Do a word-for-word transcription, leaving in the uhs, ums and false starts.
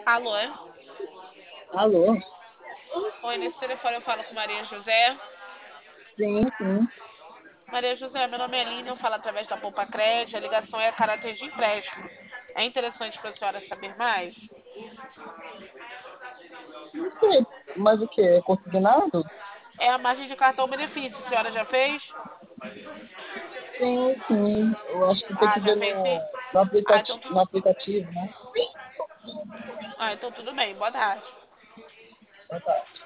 Alô? Alô? Oi, nesse telefone eu falo com Maria José. Sim, sim. Maria José, meu nome é Aline, eu falo através da Poupa Crédito. A ligação é a caráter de empréstimo. É interessante para a senhora saber mais? Não sei, mas o que? É consignado? É a margem de cartão benefício. A senhora já fez? Sim, sim. Eu acho que tem Ah, que já ver fez sim? no, no, Ah, aplicati então, tu... no aplicativo, né? ah, então tudo bem. Boa tarde. Ah, tá.